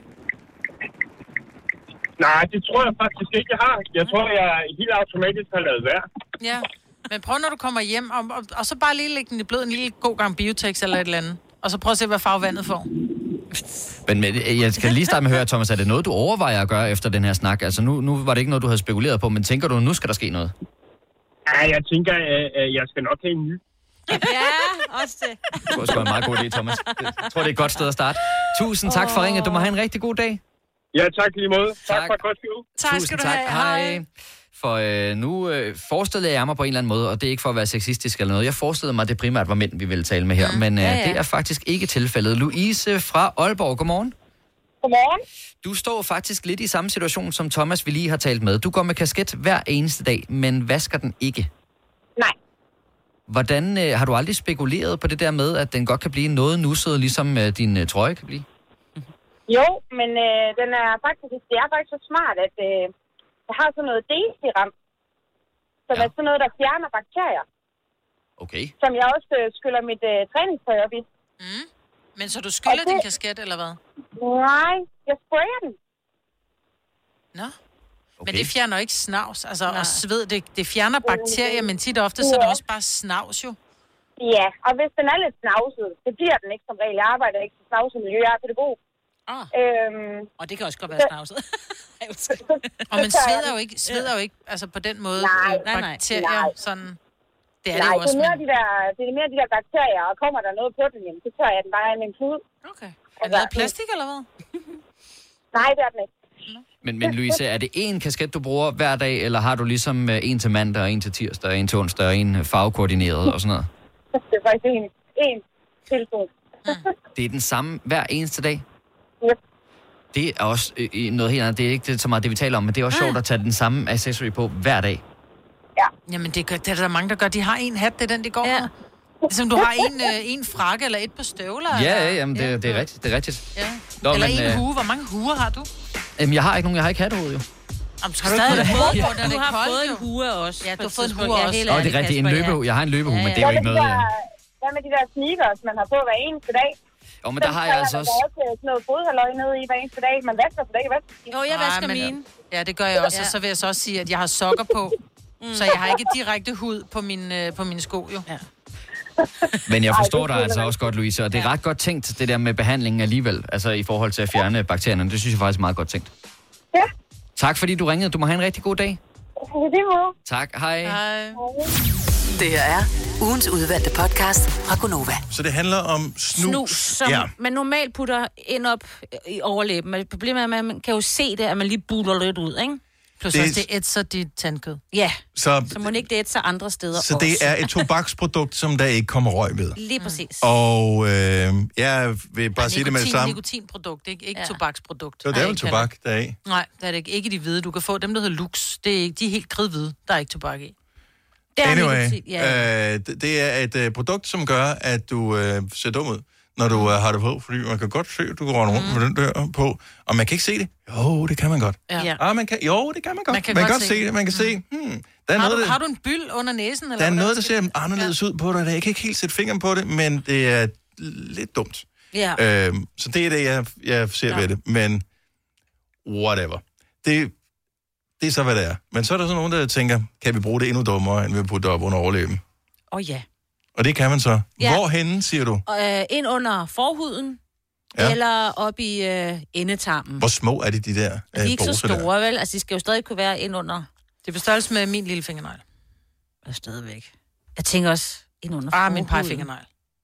I: Nej, det tror jeg faktisk ikke, jeg har. Jeg tror, jeg helt automatisk har lavet værd.
B: Ja, men prøv, når du kommer hjem, og, og, og så bare lige lægge den i blød, en lille god gang Biotex eller et eller andet. Og så prøv at se, hvad farve vandet får.
E: Men, men jeg skal lige starte med at høre, Thomas, er det noget, du overvejer at gøre efter den her snak? Altså nu, nu var det ikke noget, du havde spekuleret på, men tænker du, nu skal der ske noget?
I: Ja, jeg tænker, at jeg skal nok have en ny.
C: Ja, også det.
E: Det tror jeg er en meget god idé, Thomas. Jeg tror, det er et godt sted at starte. Tusind tak for ringet. Du må have en rigtig god dag.
I: Ja, tak lige måde. Tak,
E: tak
I: for et godt show.
B: Tak skal du
E: tak.
B: have.
E: Hej. For øh, nu øh, forestillede jeg mig på en eller anden måde, og det er ikke for at være sexistisk eller noget, jeg forestillede mig, at det primært var mænd, vi ville tale med her, mm. men øh, ja, ja. det er faktisk ikke tilfældet. Louise fra Aalborg, godmorgen.
J: Godmorgen.
E: Du står faktisk lidt i samme situation, som Thomas, vi lige har talt med. Du går med kasket hver eneste dag, men vasker den ikke.
J: Nej.
E: Hvordan øh, har du aldrig spekuleret på det der med, at den godt kan blive noget nusset, ligesom øh, din øh, trøje kan blive?
J: Jo, men øh, den er faktisk, det er faktisk så smart, at øh, jeg har sådan noget D-serum, som ja. er sådan noget, der fjerner bakterier.
E: Okay.
J: Som jeg også øh, skyller mit øh, træningstøj op i.
B: Mm. Men så du skyller det... din kasket, eller hvad?
J: Nej, jeg sprayer den.
B: Nå.
E: Okay.
B: Men det fjerner ikke snavs, altså, og sved, det, det fjerner bakterier, men tit og ofte, så er det også bare snavs jo.
J: Ja, og hvis den er lidt snavset, det bliver den ikke som regel. Jeg arbejder ikke til snavset miljø, jeg er pædagog.
C: Ah.
J: Øhm,
C: og det kan også godt være snavset.
B: Og man sveder jo ikke, sveder jo ikke altså på den måde,
J: nej,
B: øh, bakterier,
J: nej.
B: sådan, det er
J: nej,
B: det jo også.
J: Det er, mere
B: men...
J: de der, det er mere de der bakterier, og kommer der noget på den, jamen, så tør jeg den bare af min klud.
B: Okay. Er det noget plastik, eller hvad?
J: Nej, det er den ikke.
E: Men, men Louise, er det én kasket, du bruger hver dag, eller har du ligesom uh, en til mandag, og en til tirsdag, og en til onsdag, og en farvekoordineret og sådan noget?
J: Det er faktisk en, en telefon.
E: Det er den samme hver eneste dag?
J: Yep.
E: Det er også øh, noget helt andet. Det er ikke det, så meget det, vi taler om, men det er også sjovt at tage den samme accessory på hver dag.
J: Ja.
B: Jamen, det, gør, det er der mange, der gør. De har en hat, det er den, de går ja. med. Ligesom du har en, øh, en frakke eller et par støvler.
E: Ja,
B: eller...
E: ja, jamen, det, ja. det er rigtigt. Det er rigtigt.
B: Ja.
E: Nå,
B: eller
E: men,
B: en
E: øh...
B: hue. Hvor mange huer har du?
E: Jamen, jeg har ikke nogen. Jeg har ikke hattehoved, jo.
B: Jamen, du skal stadig have fået på,
C: Du har fået en hue også.
B: Ja, du har fået en hue også.
E: Åh, det er rigtigt. En løbehue. Jeg har en løbehue, men det er jo ikke noget...
J: Hvad med de der sneakers, man har på hver eneste dag?
E: Jo, men der har jeg altså også...
J: Der er også sådan noget fodhalløj nede i hver eneste dag. Man vasker for det ikke vaskemaskinen.
C: Jo, jeg vasker mine.
B: Ja, det gør jeg også. Og så vil jeg så også sige, at jeg har sokker på. Så jeg har ikke direkte hud på min, øh, på mine sko, jo. Ja.
E: Men jeg forstår dig altså også godt, Louise, og det er ret godt tænkt, det der med behandlingen alligevel, altså i forhold til at fjerne bakterierne. Det synes jeg faktisk er meget godt tænkt.
J: Ja.
E: Tak fordi du ringede. Du må have en rigtig god dag.
J: Det må.
E: Tak. Hej.
B: Hej.
D: Det her er ugens udvalgte podcast fra Gonova.
A: Så det handler om snus.
C: Snus, som
A: ja.
C: man normalt putter ind op i overlæben. Men problemet er, at man kan jo se det, at man lige buler lidt ud, ikke?
B: Plus
A: det,
B: også, det ætser dit tandkød.
C: Ja,
A: så,
C: så må det ikke det ætser andre steder
A: Så
C: også.
A: det er et tobaksprodukt, som der ikke kommer røg ved.
C: Lige præcis.
A: Og øh, jeg vil bare
B: ja,
A: sige det med det samme.
B: Nikotinprodukt, ikke, ikke ja. tobaksprodukt.
A: Så det er jo tobak, der er i.
B: Nej, det er det ikke. Ikke de hvide. Du kan få dem, der hedder Lux. Det er ikke, de er helt kridhvide. Der er ikke tobak i.
C: Det er
A: anyway,
C: nikotin, ja.
A: øh, det, det er et øh, produkt, som gør, at du øh, ser dum ud, når du øh, har det på. Fordi man kan godt se, at du går rundt mm. med den der på. Og man kan ikke se det. Jo, det kan man godt.
B: Ja.
A: Ah, man kan, jo, det kan man godt.
B: Man kan,
A: man
B: godt,
A: godt
B: se
A: se det. Man kan mm. se, hmm, der er
B: har,
A: noget,
B: du,
A: der,
B: har du en byld under næsen? Eller
A: der er noget, der
B: sker?
A: ser anderledes ja. ud på dig. Jeg kan ikke helt sætte fingeren på det, men det er lidt dumt.
C: Ja.
A: Øhm, så det er det, jeg, jeg ser ja. ved det. Men whatever. Det, det er så, hvad det er. Men så er der så nogen, der tænker, kan vi bruge det endnu dummere, end vi putter op under overlæben?
C: Åh oh, ja.
A: Og det kan man så.
C: Ja.
A: Hvorhenne, siger du?
C: Øh, ind under forhuden, ja. eller op i øh, endetarmen.
A: Hvor små er de, de der
C: De er
A: øh,
C: ikke så store, der? vel? Altså, de skal jo stadig kunne være ind under...
B: Det er på størrelse med min lille fingernegl.
C: Og stadigvæk. Jeg tænker også ind under
B: ah,
C: forhuden.
B: min pegefingernegl.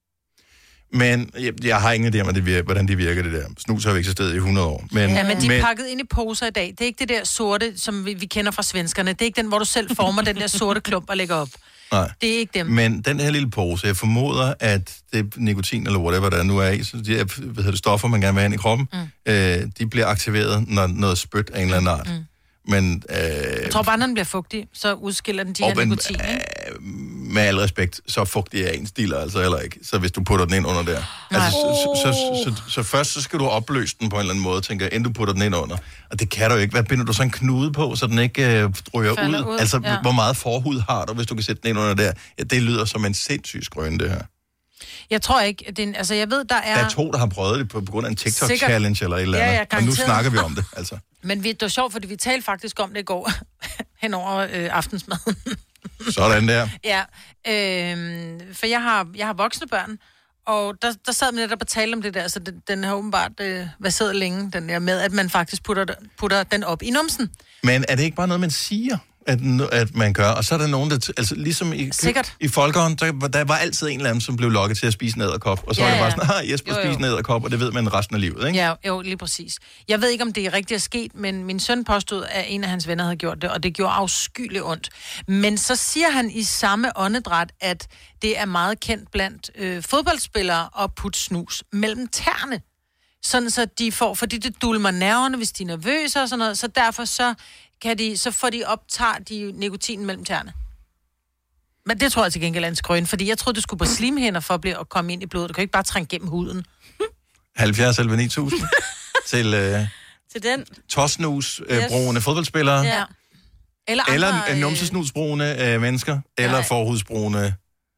A: Men jeg, jeg har ingen idé om, det virker, hvordan de virker, det der. Snus har jo eksisteret i hundrede år. Men,
B: ja, men de er men... pakket ind i poser i dag. Det er ikke det der sorte, som vi, vi kender fra svenskerne. Det er ikke den, hvor du selv former den der sorte klump og lægger op.
A: Nej.
B: Det er ikke dem.
A: Men den her lille pose, jeg formoder, at det nikotin, eller whatever der nu er i, så de her, hvad hedder det, stoffer, man gerne vil have ind i kroppen, mm. øh, de bliver aktiveret, når noget spyt af en eller anden art. Mm. Men, øh,
B: jeg tror bare, når den bliver fugtig, så udskiller den de her
A: men,
B: nikotin.
A: Øh, med al respekt, så fugtig er en stil altså heller ikke. Så hvis du putter den ind under der. Altså, så, så, så, så, så først så skal du opløse den på en eller anden måde, tænker jeg, inden du putter den ind under. Og det kan du ikke. Hvad binder du så en knude på, så den ikke øh, ryger ud? ud? Altså, ja. Hvor meget forhud har du, hvis du kan sætte den ind under der? Ja, det lyder som en sindssyg skrøn, det her.
B: Jeg tror ikke, det er, altså jeg ved, der er...
A: Der er to, der har prøvet det på, på grund af en TikTok-challenge eller et eller andet. Ja, ja, og nu snakker vi om det, altså.
B: Men vi, det var sjovt, fordi vi talte faktisk om det i går, hen over øh, aftensmaden.
A: Sådan der.
B: Ja, øh, for jeg har, jeg har voksne børn, og der, der sad man netop og talte om det der, så den, den har åbenbart øh, været længe, den der med, at man faktisk putter, putter den op i numsen.
A: Men er det ikke bare noget, man siger, at, at man gør? Og så er der nogen, der... Altså, ligesom i, i folkehånd, der, der var altid en eller anden, som blev lokket til at spise en edderkop. Og så ja, var det bare sådan, ah, Jesper spiser en edderkop, og det ved man resten af livet, ikke?
B: Ja, jo, lige præcis. Jeg ved ikke, om det er rigtigt sket, men min søn påstod, at en af hans venner havde gjort det, og det gjorde afskyeligt ondt. Men så siger han i samme åndedræt, at det er meget kendt blandt øh, fodboldspillere at putte snus mellem tæerne. Sådan så de får, fordi det dulmer nerverne, hvis de er nervøse og sådan noget, så derfor så kan de, så får de optager de nikotinen mellem tæerne. Men det tror jeg til gengæld er en skrøn, fordi jeg troede, du skulle på slimhænder for at, blive, at komme ind i blodet. Du kan ikke bare trænge gennem huden.
A: halvfjerds elleve ni tusind til, øh,
C: til den
A: tosnus-brugende yes. fodboldspillere.
B: Ja. Eller, andre,
A: eller øh, numsesnusbrugende øh, mennesker. Eller forhudsbrugende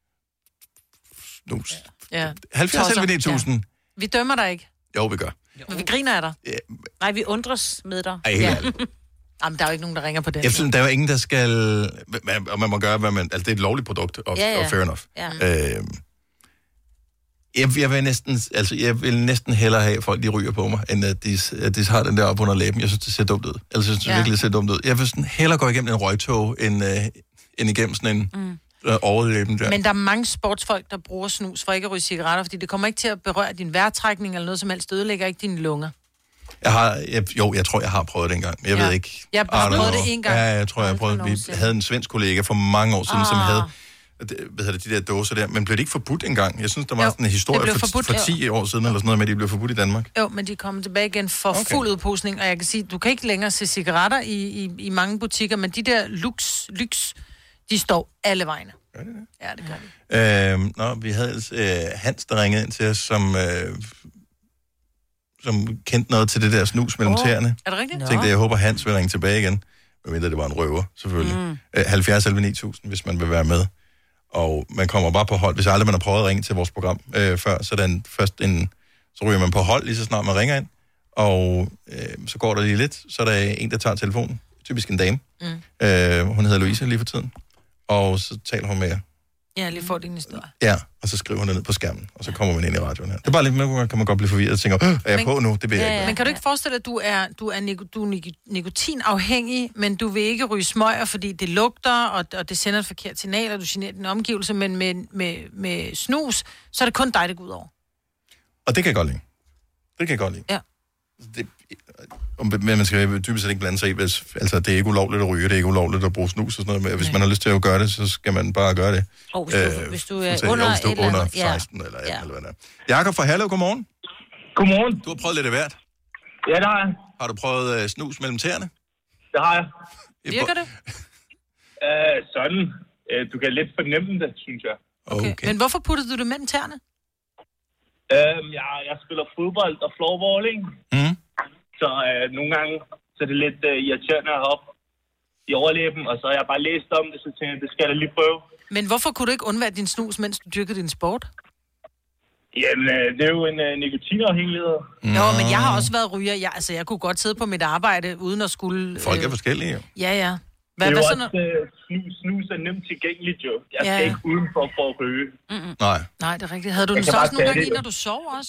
A: snus.
B: Ja.
A: halvfjerds elleve ni tusind. Ja.
B: Vi dømmer dig ikke.
A: Jo, vi gør.
B: Men vi griner af dig.
A: Ja.
C: Nej, vi undres med dig.
A: Ej, ja.
B: Jamen, der er jo ikke nogen, der ringer på den.
A: Jeg synes, der er jo ingen, der skal... Og man må gøre, hvad man... Altså, det er et lovligt produkt, og, ja, ja. og fair enough. Ja. Øh, jeg, jeg, vil næsten, altså, jeg vil næsten hellere have, at folk de ryger på mig, end at de, at de har den der op under læben. Jeg synes, det ser dumt ud. Altså, jeg synes, det ja. virkelig ser dumt ud. Jeg vil sådan hellere gå igennem en røgtog, end, øh, end igennem sådan en... Mm. overlæben der.
B: Men der er mange sportsfolk, der bruger snus for ikke at ryge cigaretter, fordi det kommer ikke til at berøre din vejrtrækning eller noget som helst. Det ødelægger ikke dine lunger.
A: Jeg har, jeg, jo, jeg tror, jeg har prøvet det engang. Jeg ja. ved ikke.
B: Jeg har prøvet det en gang.
A: Ja, jeg tror, jeg har prøvet det. Vi havde en svensk kollega for mange år siden, ah. som havde hvad hedder det, de der dåser der. Men blev det ikke forbudt engang? Jeg synes, der var jo, sådan en historie for, forbudt, for ti år siden, eller sådan noget med, at de blev forbudt i Danmark.
B: Jo, men de kom tilbage igen for okay. fuld udposning, og jeg kan sige, du kan ikke længere se cigaretter i, i, i mange butikker, men de der lux, lux, de står alle vegne.
A: Gør det det?
B: Ja, det gør
A: de. Øhm, nå, vi havde øh, Hans, der ringede ind til os, som, øh, som kendte noget til det der snus mellem oh, tæerne.
B: Er det rigtigt?
A: Jeg tænkte, jeg håber, Hans vil ringe tilbage igen. Medmindre det var en røver, selvfølgelig. Mm. Øh, halvfjerds elleve ni tusind, hvis man vil være med. Og man kommer bare på hold. Hvis aldrig man har prøvet at ringe til vores program øh, før, så, den først en, så ryger man på hold, lige så snart man ringer ind. Og øh, så går der lige lidt, så er der en, der tager telefonen. Typisk en dame. Mm. Øh, hun hedder Louise lige for tiden. Og så taler hun med jer.
B: Ja, lige får din historie.
A: Ja, og så skriver hun det ned på skærmen, og så kommer man ind i radioen her. Det er bare lidt med, kan man godt blive forvirret og tænke, er jeg men, på nu? Det vil ja, jeg ikke.
B: Ja. Men kan du ikke forestille dig, at du er, du er, nik- du er nikotinafhængig, men du vil ikke ryge smøger, fordi det lugter, og, og det sender et forkert signal, og du generer din omgivelse, men med, med, med snus, så er det kun dig, det går ud over.
A: Og det kan jeg godt lide. Det kan jeg godt lide.
B: Ja.
A: Det, men man skal dybest set ikke blande sig i, hvis, altså det er ikke ulovligt at ryge, det er ikke ulovligt at bruge snus og sådan noget, men hvis Nej. man har lyst til at gøre det, så skal man bare gøre det.
C: Og hvis du, øh, hvis du er under,
A: hvis du er under seksten ja. eller atten, ja. eller hvad det er. Jakob fra Herlev, godmorgen.
I: Godmorgen.
A: Du har prøvet lidt af hvert.
I: Ja, det har jeg.
A: Har du prøvet uh, snus mellem tæerne?
I: Det har jeg.
B: Virker det?
I: uh, sådan. Uh, du kan lidt fornemme det, synes jeg.
B: Okay. okay. Men hvorfor puttede du det mellem tæerne?
I: Uh, jeg, jeg spiller fodbold og floorball,
A: mm.
I: Så øh, nogle gange så er det lidt øh, irriterende at hoppe i overlæben, og så har jeg bare læst om det, så tænkte jeg, det skal jeg lige prøve.
B: Men hvorfor kunne du ikke undvære din snus, mens du dyrkede din sport?
I: Jamen, øh, det er jo en øh, nikotinafhængighed.
B: Mm. Jo, men jeg har også været ryger. Jeg, altså, jeg kunne godt sidde på mit arbejde, uden at skulle... Øh...
A: Folk er forskellige, jo.
B: Ja, ja.
I: Hvad, det er jo også, sådan... øh, snus, snus er nemt tilgængeligt, jo. Jeg skal ja. ikke udenfor for at ryge.
B: Mm-mm.
A: Nej.
B: Nej, det er rigtigt. Havde du den så også nogle gange i, når du sover også?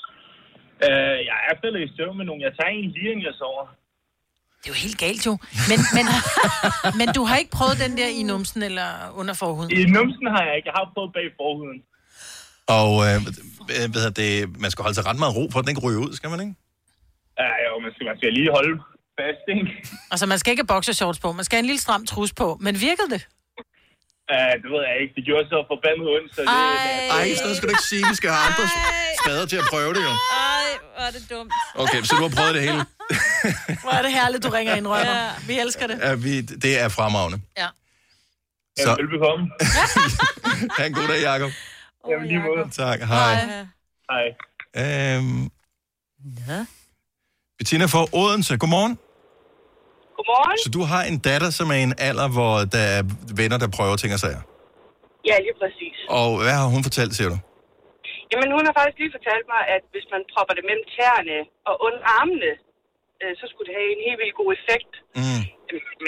I: Uh, jeg er faldet i søvn med nogen. Jeg tager en lige, inden jeg sover.
B: Det er jo helt galt, jo. Men, men, men du har ikke prøvet den der i numsen eller under forhuden?
I: I numsen har jeg ikke. Jeg har prøvet bag forhuden.
A: Og øh, hvad det, man skal holde sig ret meget ro, for at den ikke ryger ud, skal man ikke?
I: Ja, jo, man skal, man skal lige holde fast, ikke?
B: Altså, man skal ikke have boxershorts på. Man skal have en lille stram trus på. Men virkede det?
I: Ja, uh, det ved jeg ikke. Det gjorde så forbandet ondt, så det...
A: Ej, Ej så skal du ikke sige, vi skal have andre spader til at prøve det, jo.
C: Ej, hvor er det dumt.
A: Okay, så du har prøvet det hele.
B: Hvor er det herligt, du ringer ind, Rømmer. Ja. Vi elsker det.
A: Ja, vi, det er fremragende.
B: Ja.
I: Så... Ja, velbekomme.
A: Ha' en god dag, Jacob.
I: Oh, Jamen, lige måde.
A: Tak, hej.
I: Hej.
A: Øhm...
C: Ja.
A: Bettina fra Odense, godmorgen.
J: Godmorgen.
A: Så du har en datter, som er i en alder, hvor der er venner, der prøver ting og sager?
J: Ja, lige præcis.
A: Og hvad har hun fortalt, siger du?
J: Jamen, hun har faktisk lige fortalt mig, at hvis man propper det mellem tæerne og under armene, øh, så skulle det have en helt vildt god effekt.
A: Mm.
J: Men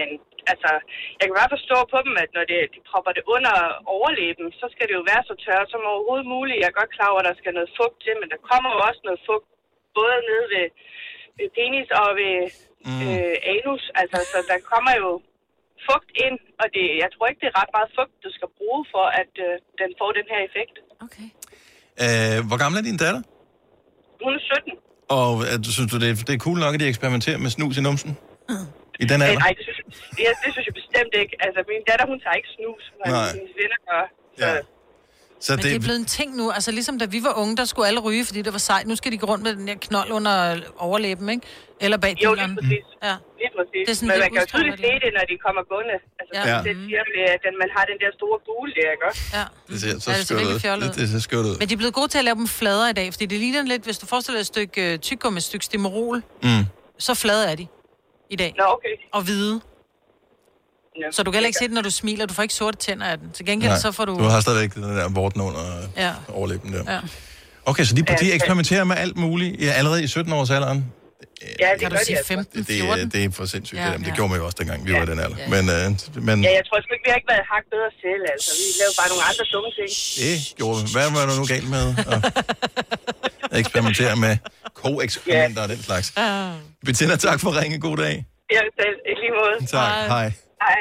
G: altså, jeg kan bare forstå på dem, at når det, de propper det under overlæben, så skal det jo være så tørt som overhovedet muligt. Jeg er godt klar over, at der skal noget fugt til, men der kommer jo også noget fugt, både nede ved, ved penis og ved mm. øh, anus. Altså, så der kommer jo fugt ind, og det, jeg tror ikke, det er ret meget fugt, du skal bruge for, at øh, den får den her effekt.
C: Okay.
A: Øh, hvor gammel er din datter?
G: Hun er sytten.
A: Og at, synes du, det er, det er cool nok, at de eksperimenterer med snus i numsen? I den alder?
G: Øh, nej, det synes, jeg, det synes jeg bestemt ikke. Altså, min datter, hun tager ikke snus, men hendes venner gør. Så...
A: Ja. Så
B: Men det... det er blevet en ting nu. Altså ligesom da vi var unge, der skulle alle ryge, fordi det var sejt. Nu skal de gå rundt med den der knold under overlæben, ikke? Eller bag
G: jo,
B: dilleren.
G: lige præcis.
B: Ja.
G: Lige præcis.
B: Det er sådan
G: men
B: lidt
G: man kan jo tydeligt se
B: udstrålet.
G: det, når de kommer gående. Altså,
B: Ja.
G: ja. det siger med, at den, man har den der store bule der, ikke også?
B: Ja.
A: Det ser så
B: Ja, det ser
A: skørt
B: virkelig
A: ud.
B: fjollet ud.
A: Det, det ser skørt ud.
B: Men de er blevet gode til at lave dem fladere i dag, fordi det ligner lidt, hvis du forestiller dig et stykke uh, tyggegummi, et stykke Stimorol,
A: Mm.
B: så flade er de i dag.
G: Nå, okay.
B: Og hvide.
G: Ja.
B: Så du kan heller ikke se det, når du smiler. Du får ikke sorte tænder af den. Til gengæld
A: Nej,
B: så får du...
A: du har stadigvæk den der vorten under
B: Ja.
A: overlæben der.
B: Ja.
A: Okay, så de,
G: Ja,
A: de
G: ja.
A: eksperimenterer med alt muligt ja, allerede i sytten-årsalderen.
G: Ja, det
B: Kan du
G: gør de
B: sige
G: altså.
B: femten,
A: Det,
B: fjorten?
A: det, det er for sindssygt.
B: Ja,
A: Ja, det, det
B: ja.
A: gjorde man jo også, dengang vi
G: Ja.
A: var i den alder.
B: Ja.
A: Men, øh, men
G: Ja, jeg tror sgu ikke, vi har ikke været hak bedre selv, altså. Vi lavede bare nogle andre dumme ting.
A: det gjorde vi. Hvad var der nu galt med at eksperimentere med ko-eksperimenter og den slags? Bettina, tak for at ringe. God dag.
G: Jeg selv, i lige måde.
A: Tak. Hej.
G: Hej.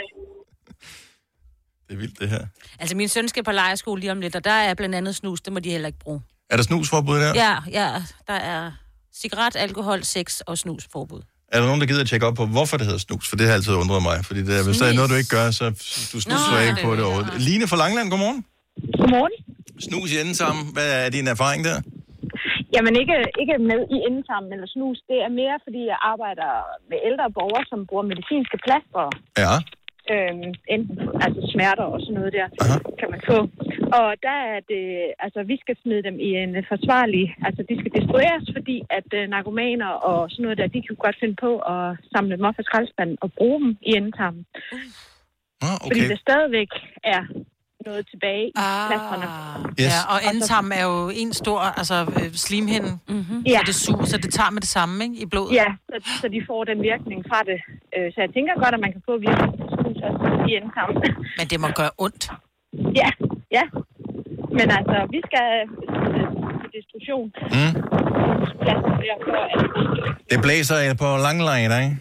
A: Det er vildt, det her.
C: Altså, min søn skal på lejerskole lige om lidt, og der er blandt andet snus. Det må de heller ikke bruge.
A: Er der snusforbud der?
C: Ja, ja, der er cigaret, alkohol, sex og snusforbud.
A: Er der nogen, der gider at tjekke op på, hvorfor det hedder snus? For det har altid undret mig. Fordi det er, hvis der er noget, du ikke gør, så du snuser
C: Nå,
A: ikke
C: det
A: på
C: er
A: det
C: det,
A: overhovedet. Line fra Langeland, godmorgen.
J: Godmorgen.
A: Snus i enden sammen. Hvad er din erfaring der?
J: Jamen ikke, ikke med i endetarmen eller snus. Det er mere, fordi jeg arbejder med ældre borgere, som bruger medicinske plastre.
A: Ja.
J: Øhm, enten altså smerter og sådan noget der,
A: Aha.
J: kan man få. Og der er det, altså vi skal smide dem i en forsvarlig, altså de skal destrueres, fordi at øh, narkomaner og sådan noget der, de kan godt finde på at samle dem op fra skraldespanden og bruge dem i endetarmen.
A: Ah,
J: Fordi
A: okay.
J: der stadigvæk er noget tilbage i
B: Ah.
J: plastrene.
A: Yes.
B: Ja, og endetarmen er jo en stor, altså øh, slimhinde, mm-hmm.
J: Ja.
B: så det suger, så det tager med det samme, ikke, i blodet.
J: Ja, så, så de får den virkning fra det. Øh, så jeg tænker godt, at man kan få virkning i endetarmen.
B: Men det må gøre ondt.
J: Ja, ja. Men altså, vi skal til destruktion.
A: Mm.
J: Pladsen derfor, at...
A: Det blæser på Langeland, ikke?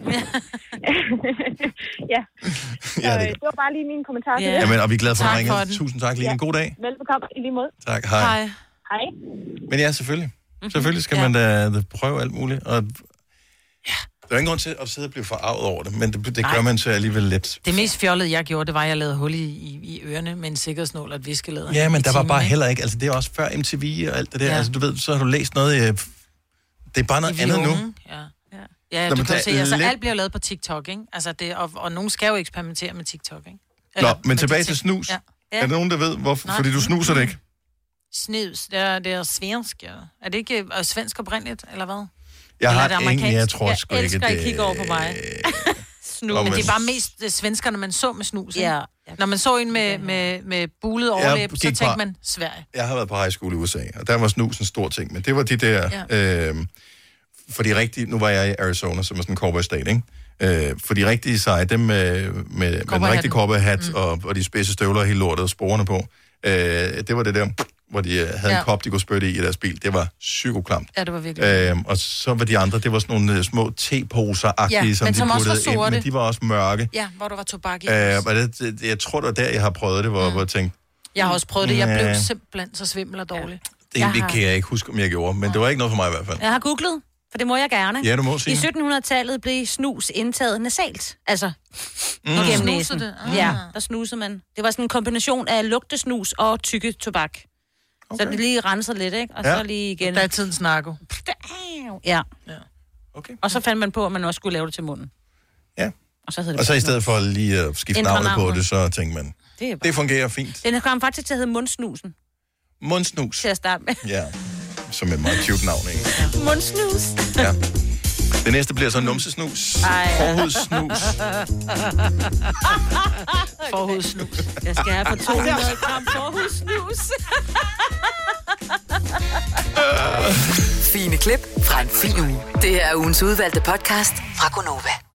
J: ja.
A: Ja,
J: Så,
A: det-
J: øh, det var bare lige min kommentar til
B: Ja.
J: det.
A: Jamen, og vi er glade for
B: Tak
A: at ringe.
B: for den.
A: Tusind tak, Line.
J: Ja.
A: God dag.
J: Velbekomme i lige måde.
A: Tak, hej.
B: Hej.
J: Hej.
A: Men ja, selvfølgelig.
B: Mhm.
A: Selvfølgelig skal
B: Ja.
A: man da, da prøve alt muligt. Og der er ingen grund til at sidde og blive forarvet over det, men det, det gør
B: Nej.
A: man så alligevel lidt.
B: Det mest fjollede, jeg gjorde, det var, at jeg lavede hul i, i, i ørerne med en sikkerhedsnål og et viskelæder.
A: Ja, men
B: i
A: der var
B: timen,
A: bare
B: ikke?
A: heller ikke, altså det er også før M T V og alt det der,
B: Ja.
A: altså du ved, så har du læst noget, øh, det er bare noget
B: I
A: andet nu.
B: unge, Ja, ja. ja
A: Nå,
B: du
A: men
B: kan
A: der
B: se,
A: er
B: altså
A: lidt-
B: alt bliver lavet på TikTok, ikke? Altså det, og, og nogen skal jo eksperimentere med TikTok, ikke?
A: Nå,
B: med
A: men
B: de
A: tilbage
B: ting.
A: til snus.
B: Ja.
A: Er der nogen, der ved, hvorfor?
B: Nej.
A: Fordi du snuser det ikke.
B: Snus, det er, det er svensk, ja. Er det ikke øh, svensk oprindeligt, eller hvad?
A: Jeg
B: Eller
A: har
B: er det
A: ingen, jeg
B: amerikansk?
A: tror
C: Jeg
A: sgu ikke,
C: elsker,
A: det
C: at I kigger over på mig.
A: Nå,
B: Men
A: men-
B: det er bare mest øh, svenskerne, man så med snus, ikke?
C: Ja.
B: Når man så en med, med, med bulet overlæb, så
A: gik
B: tænkte
A: bare-
B: man, Sverige.
A: Jeg har været på high school i U S A, og der var snus en stor ting, men det var de der, ja. øh, for de rigtige, nu var jeg i Arizona, som er sådan en cowboy state, ikke? Øh, for de rigtige seje, dem med, med, med den rigtige cowboyhat mm. og, og de spidse støvler og hele lortet og sporene på, øh, det var det der, hvor de øh, havde ja. en kop, de kunne spytte i i deres bil. Det var psykoklamt.
B: Ja, det var virkelig.
A: Øh, og så var de andre, det var sådan nogle øh, små teposer-agtige,
B: Ja,
A: som
B: men
A: de
B: som også var
A: puttede ind,
B: sorte.
A: men de var også mørke.
B: Ja, hvor der var tobak i.
A: Øh, og det, det, jeg tror, det var der, jeg har prøvet det, hvor, mm. hvor jeg tænkte,
B: Jeg har også prøvet det. Jeg blev
A: Ja.
B: simpelthen så svimmel og dårlig.
A: det,
C: Jeg
A: det
C: har-
A: kan jeg ikke huske, om jeg gjorde, men det var ikke noget for mig i hvert fald.
C: Jeg har googlet, for det må jeg gerne.
A: Ja, du må,
C: I
A: Signe.
C: syttenhundredetallet blev snus indtaget nasalt. Altså,
A: Mm.
C: igennem
B: Snusede
C: næsen.
B: det? Ah.
C: Ja, der snusede man. Det var sådan en kombination af lugtesnus og tykke tobak. Okay. Så det lige renser lidt, ikke? Og
A: Ja.
C: så lige igen.
B: Der er tidens narko.
C: Ja.
A: Okay.
C: Og så fandt man på, at man også skulle lave det til munden.
A: Ja.
C: Og så, hed det
A: Og så i
C: bare
A: stedet for lige at skifte
C: Ændre
A: navnet på
C: navnet.
A: det, så tænkte man,
C: Det er bare...
A: det fungerer fint.
C: Den kom faktisk til at hedde mundsnusen,
A: Mundsnus.
C: til at starte med.
A: Ja, som et meget cute navn, ikke?
C: Mundsnus.
A: Ja. Det næste bliver så numsesnus.
C: Ej.
A: Forhudssnus.
B: Forhudssnus.
C: Jeg skal have for to hundrede gram forhudssnus.
D: Fine klip fra en fin uge. Det her er ugens udvalgte podcast fra Gonova.